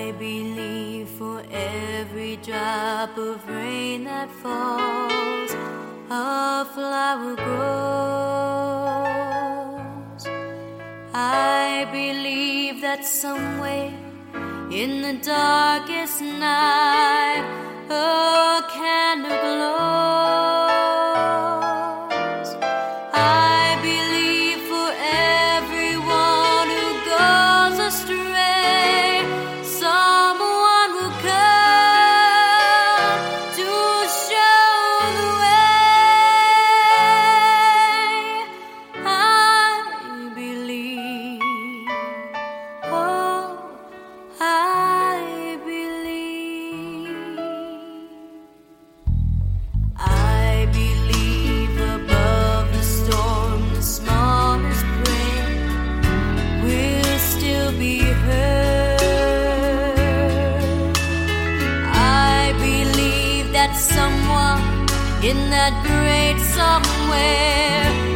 believe for every drop of rain that falls, a flower grows. I believe that somewhere in the darkest night a candle glows. I believe for everyone who goes astray, someone will come to show the way. I believe, oh, I believe. I believe above the storm, the smallest prayer will still be heard. I believe that someone in that great somewhere